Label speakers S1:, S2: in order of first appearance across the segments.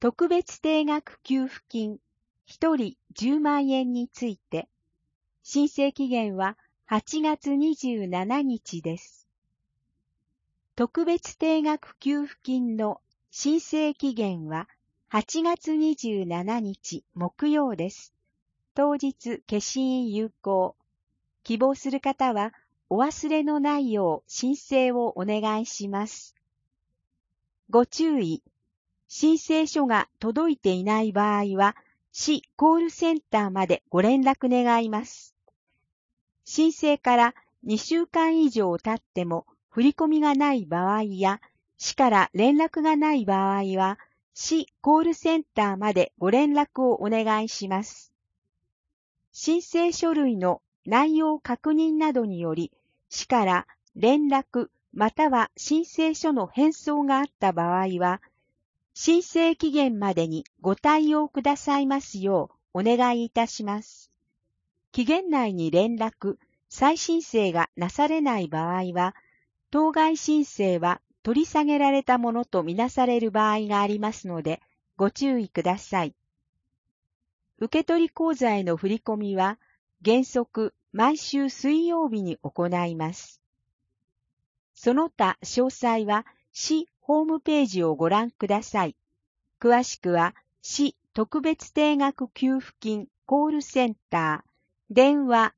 S1: 特別定額給付金1人10万円について、申請期限は8月27日です。特別定額給付金の申請期限は8月27日木曜です。当日消印有効。希望する方はお忘れのないよう申請をお願いします。ご注意。申請書が届いていない場合は、市コールセンターまでご連絡願います。申請から2週間以上経っても振り込みがない場合や、市から連絡がない場合は、市コールセンターまでご連絡をお願いします。申請書類の内容確認などにより、市から連絡または申請書の返送があった場合は、申請期限までにご対応くださいますようお願いいたします。期限内に連絡、再申請がなされない場合は、当該申請は取り下げられたものとみなされる場合がありますので、ご注意ください。受取口座への振り込みは、原則毎週水曜日に行います。その他詳細は、市ホームページをご覧ください。詳しくは、市特別定額給付金コールセンター、電話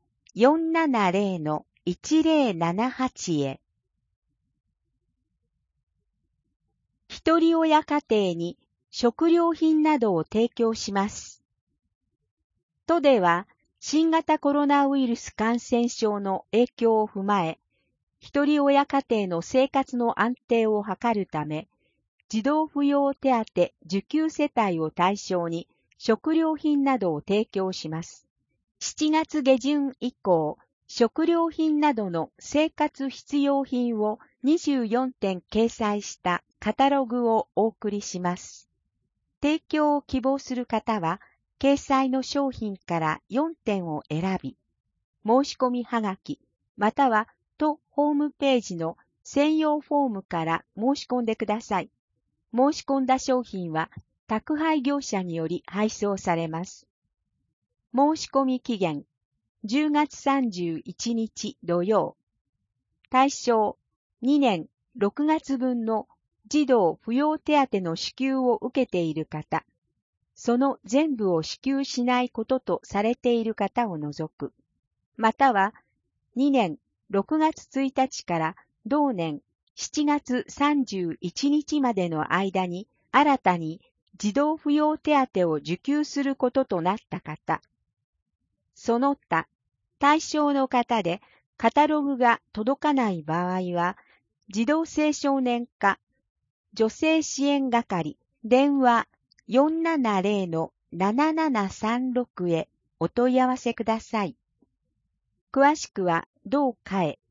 S1: 470-1078 へ。一人親家庭に食料品などを提供します。都では、新型コロナウイルス感染症の影響を踏まえ、一人親家庭の生活の安定を図るため、児童扶養手当受給世帯を対象に食料品などを提供します。7月下旬以降、食料品などの生活必要品を24点掲載したカタログをお送りします。提供を希望する方は、掲載の商品から4点を選び、申し込みはがき、または都ホームページの専用フォームから申し込んでください。申し込んだ商品は宅配業者により配送されます。申し込み期限10月31日土曜。対象2年6月分の児童扶養手当の支給を受けている方、その全部を支給しないこととされている方を除く、または2年6月1日から同年7月31日までの間に新たに児童扶養手当を受給することとなった方、その他対象の方でカタログが届かない場合は、児童青少年課女性支援係電話 470-7736 へお問い合わせください。詳しくは同課へ。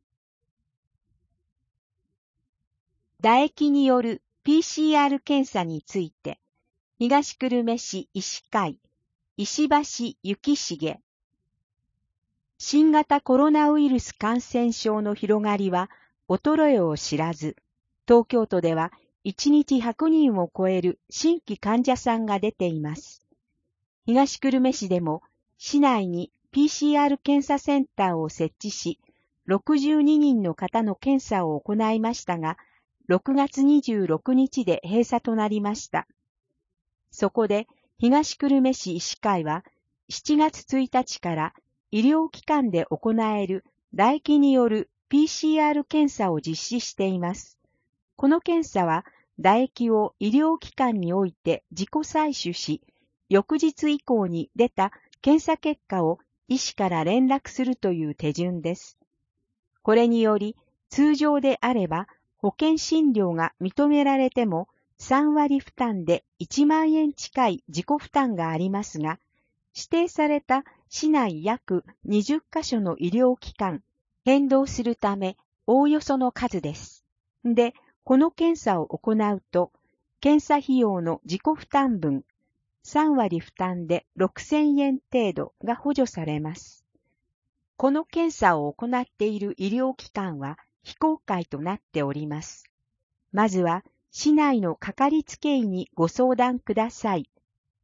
S1: 唾液による PCR 検査について、東久留米市医師会、石橋幸重。新型コロナウイルス感染症の広がりは衰えを知らず、東京都では1日100人を超える新規患者さんが出ています。東久留米市でも市内に PCR 検査センターを設置し、62人の方の検査を行いましたが、6月26日で閉鎖となりました。そこで東久留米市医師会は7月1日から医療機関で行える唾液による PCR 検査を実施しています。この検査は唾液を医療機関において自己採取し、翌日以降に出た検査結果を医師から連絡するという手順です。これにより、通常であれば保険診療が認められても3割負担で1万円近い自己負担がありますが、指定された市内約20カ所の医療機関、変動するためおおよその数です。で、この検査を行うと、検査費用の自己負担分、3割負担で6000円程度が補助されます。この検査を行っている医療機関は非公開となっております。まずは市内のかかりつけ医にご相談ください。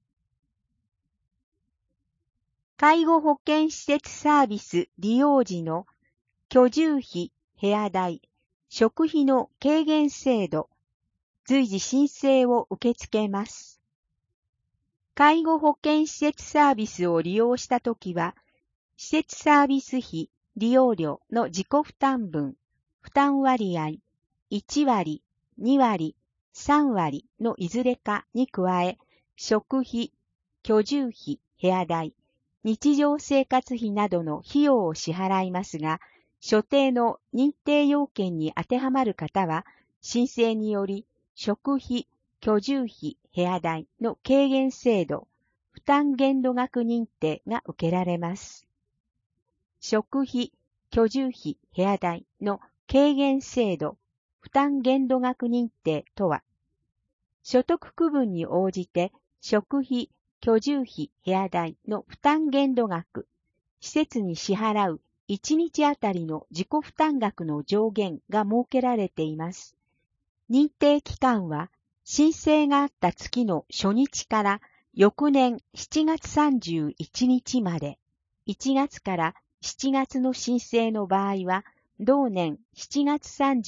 S1: 介護保険施設サービス利用時の居住費、部屋代、食費の軽減制度、随時申請を受け付けます。介護保険施設サービスを利用したときは、施設サービス費、利用料の自己負担分、負担割合、1割、2割、3割のいずれかに加え、食費、居住費、部屋代、日常生活費などの費用を支払いますが、所定の認定要件に当てはまる方は、申請により、食費、居住費、部屋代の軽減制度、負担限度額認定が受けられます。食費、居住費、部屋代の軽減制度、負担限度額認定とは、所得区分に応じて食費、居住費、部屋代の負担限度額、施設に支払う1日あたりの自己負担額の上限が設けられています。認定期間は、申請があった月の初日から翌年7月31日まで、1月から7月の申請の場合は、同年7月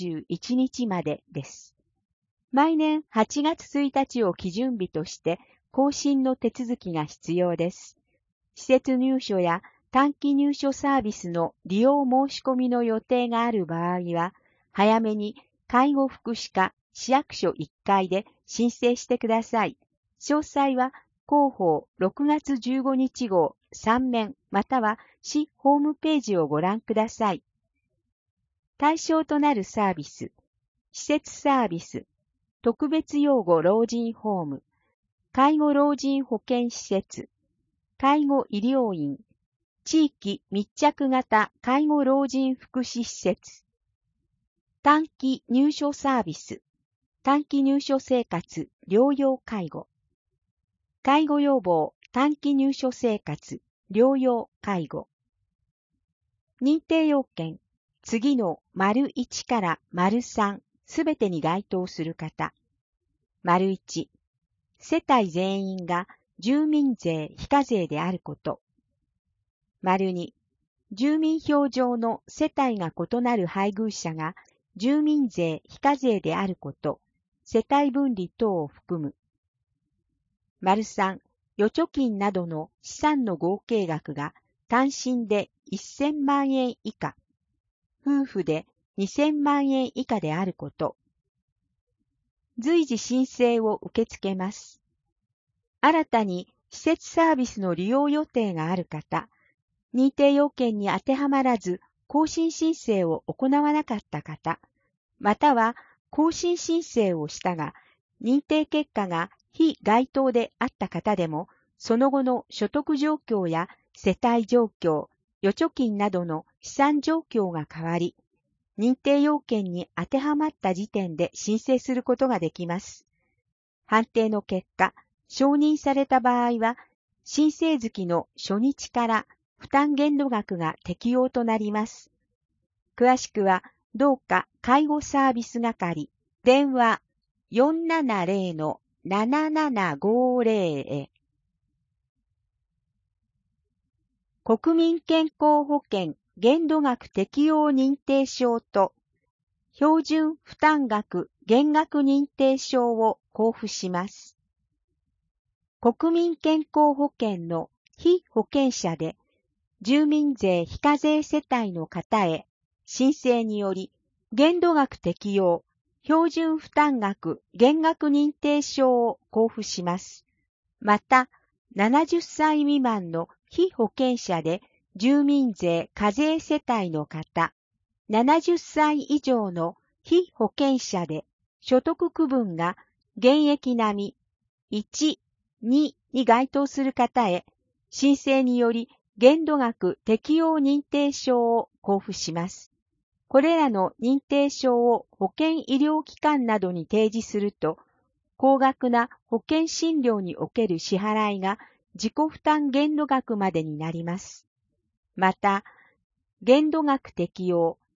S1: 31日までです。毎年8月1日を基準日として更新の手続きが必要です。施設入所や短期入所サービスの利用申し込みの予定がある場合は、早めに介護福祉課市役所1階で申請してください。詳細は広報6月15日号3面または市ホームページをご覧ください。対象となるサービス、施設サービス、特別養護老人ホーム、介護老人保健施設、介護医療院、地域密着型介護老人福祉施設、短期入所サービス、短期入所生活療養介護、介護予防短期入所生活療養介護。認定要件、次の丸1から丸3すべてに該当する方。丸1、世帯全員が住民税非課税であること。丸2、住民票上の世帯が異なる配偶者が住民税非課税であること、世帯分離等を含む。丸3、預貯金などの資産の合計額が単身で1000万円以下、夫婦で2000万円以下であること。随時申請を受け付けます。新たに施設サービスの利用予定がある方、認定要件に当てはまらず更新申請を行わなかった方、または更新申請をしたが、認定結果が非該当であった方でも、その後の所得状況や世帯状況、預貯金などの資産状況が変わり、認定要件に当てはまった時点で申請することができます。判定の結果、承認された場合は、申請月の初日から負担限度額が適用となります。詳しくは、どうか介護サービス係、電話 470-7750 へ。国民健康保険限度額適用認定証と標準負担額減額認定証を交付します。国民健康保険の被保険者で住民税非課税世帯の方へ申請により限度額適用標準負担額減額認定証を交付します。また、70歳未満の被保険者で住民税課税世帯の方、70歳以上の被保険者で所得区分が現役並み1、2に該当する方へ申請により限度額適用認定証を交付します。これらの認定証を保険医療機関などに提示すると、高額な保険診療における支払いが自己負担限度額までになります。また、限度額適用、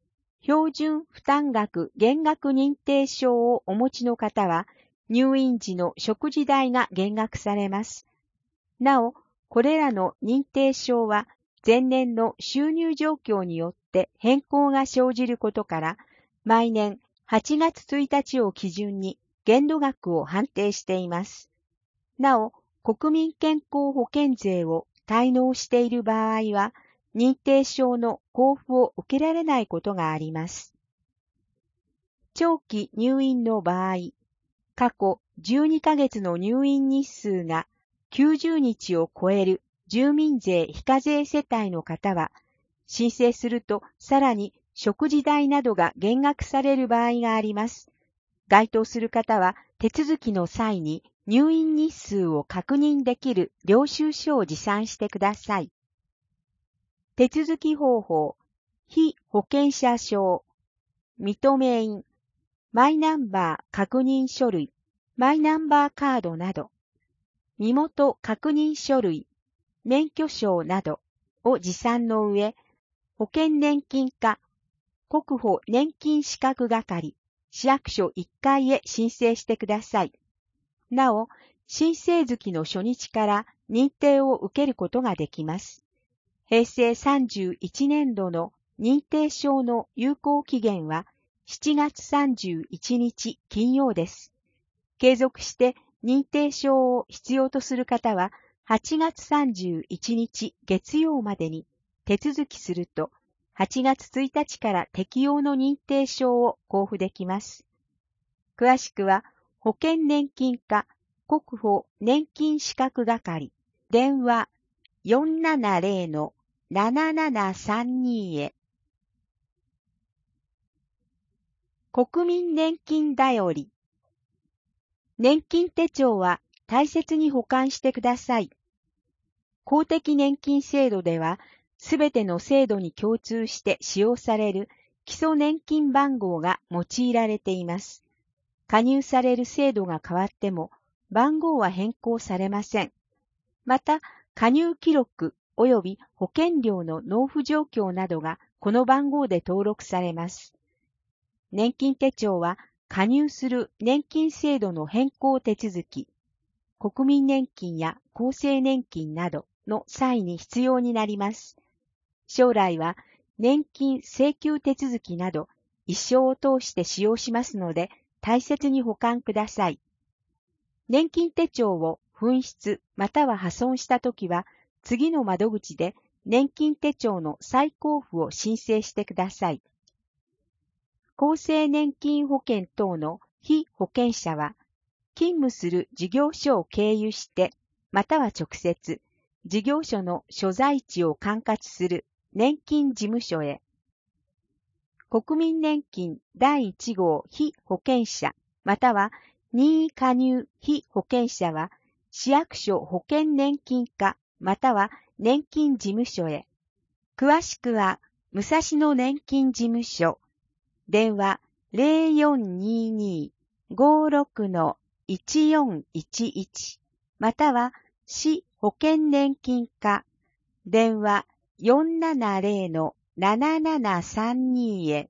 S1: 標準負担額減額認定証をお持ちの方は、入院時の食事代が減額されます。なお、これらの認定証は、前年の収入状況によって変更が生じることから、毎年8月1日を基準に限度額を判定しています。なお、国民健康保険税を滞納している場合は、認定証の交付を受けられないことがあります。長期入院の場合、過去12ヶ月の入院日数が90日を超える住民税非課税世帯の方は、申請するとさらに食事代などが減額される場合があります。該当する方は手続きの際に入院日数を確認できる領収書を持参してください。手続き方法、被保険者証、認め印、マイナンバー確認書類、マイナンバーカードなど、身元確認書類、免許証などを持参の上、保険年金課、国保年金資格係、市役所1階へ申請してください。なお、申請月の初日から認定を受けることができます。平成31年度の認定証の有効期限は7月31日金曜です。継続して認定証を必要とする方は8月31日月曜までに手続きすると8月1日から適用の認定証を交付できます。詳しくは保険年金課国保年金資格係電話 470-7732 へ。国民年金だより。年金手帳は大切に保管してください。公的年金制度では、すべての制度に共通して使用される基礎年金番号が用いられています。加入される制度が変わっても、番号は変更されません。また、加入記録及び保険料の納付状況などがこの番号で登録されます。年金手帳は加入する年金制度の変更手続き、国民年金や厚生年金などの際に必要になります。将来は年金請求手続きなど一生を通して使用しますので大切に保管ください。年金手帳を紛失または破損したときは、次の窓口で年金手帳の再交付を申請してください。厚生年金保険等の被保険者は、勤務する事業所を経由して、または直接、事業所の所在地を管轄する年金事務所へ。国民年金第1号被保険者、または任意加入被保険者は、市役所保険年金課または年金事務所へ。詳しくは、武蔵野年金事務所、電話 0422-56-1411 または市保険年金課、電話 470-7732 へ。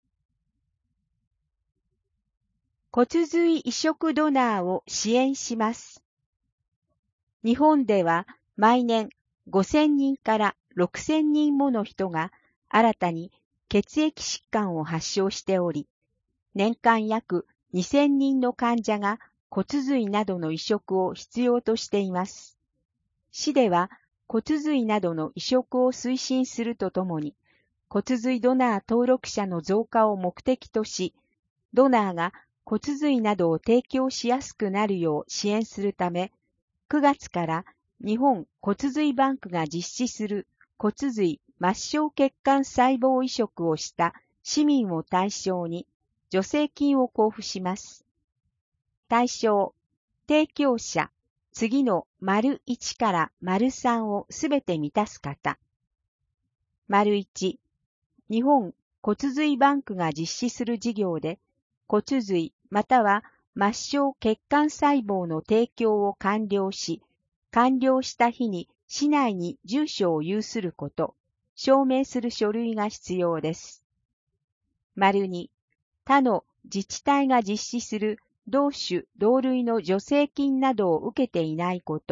S1: 骨髄移植ドナーを支援します。日本では毎年5000人から6000人もの人が新たに血液疾患を発症しており、年間約2000人の患者が骨髄などの移植を必要としています。市では骨髄などの移植を推進するとともに、骨髄ドナー登録者の増加を目的とし、ドナーが骨髄などを提供しやすくなるよう支援するため、9月から日本骨髄バンクが実施する骨髄末梢血管細胞移植をした市民を対象に助成金を交付します。対象、提供者、次の丸1から丸3をすべて満たす方。丸1、日本骨髄バンクが実施する事業で骨髄または末梢血管細胞の提供を完了し、完了した日に市内に住所を有すること、証明する書類が必要です。 2、他の自治体が実施する同種同類の助成金などを受けていないこと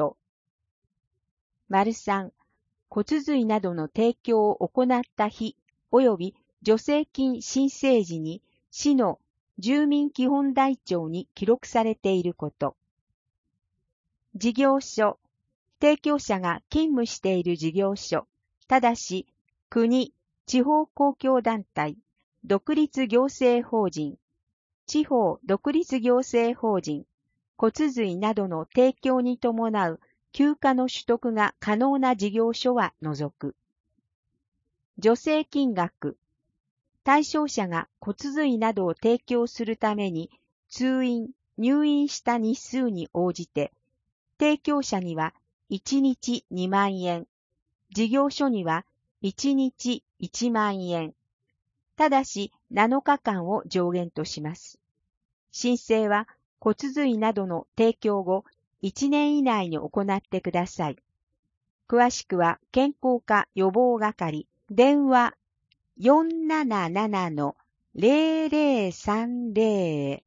S1: 。3、骨髄などの提供を行った日及び助成金申請時に市の住民基本台帳に記録されていること。事業所、提供者が勤務している事業所、ただし国、地方公共団体、独立行政法人、地方独立行政法人、骨髄などの提供に伴う休暇の取得が可能な事業所は除く。助成金額、対象者が骨髄などを提供するために通院、入院した日数に応じて、提供者には1日2万円、事業所には1日1万円、ただし7日間を上限とします。申請は骨髄などの提供後1年以内に行ってください。詳しくは健康課予防係、電話 477-0030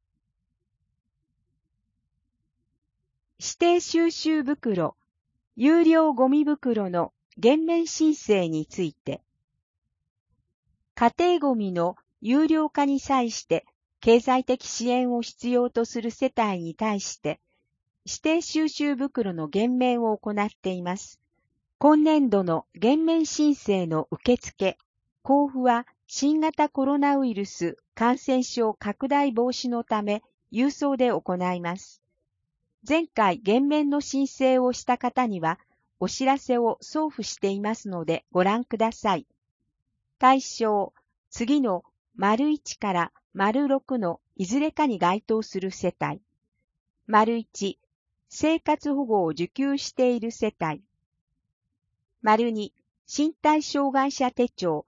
S1: 指定収集袋、有料ゴミ袋の減免申請について、家庭ゴミの有料化に際して経済的支援を必要とする世帯に対して指定収集袋の減免を行っています。今年度の減免申請の受付、交付は新型コロナウイルス感染症拡大防止のため郵送で行います。前回減免の申請をした方にはお知らせを送付していますのでご覧ください。対象、次の丸1から丸6のいずれかに該当する世帯。丸1、生活保護を受給している世帯。丸2、身体障害者手帳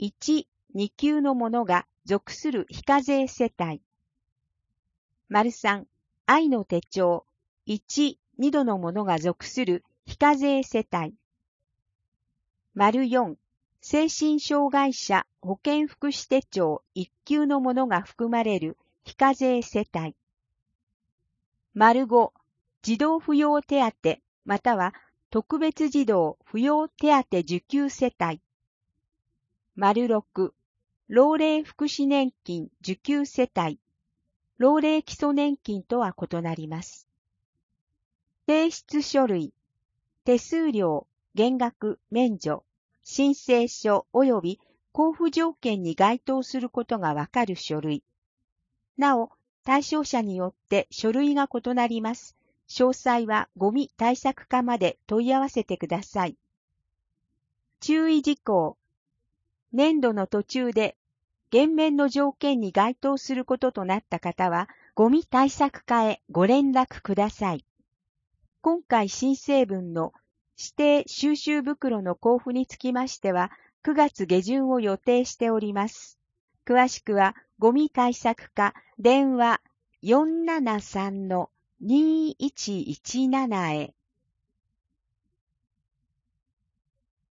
S1: 1、2級のものが属する非課税世帯。丸3、愛の手帳1、2度のものが属する非課税世帯。丸4、精神障害者保健福祉手帳1級のものが含まれる非課税世帯。丸5、児童扶養手当または特別児童扶養手当受給世帯。丸6、老齢福祉年金受給世帯。老齢基礎年金とは異なります。提出書類、手数料、減額、免除、申請書及び交付条件に該当することがわかる書類。なお、対象者によって書類が異なります。詳細はゴミ対策課まで問い合わせてください。注意事項。年度の途中で減免の条件に該当することとなった方は、ゴミ対策課へご連絡ください。今回申請分の指定収集袋の交付につきましては、9月下旬を予定しております。詳しくは、ゴミ対策課電話 473-2117 へ。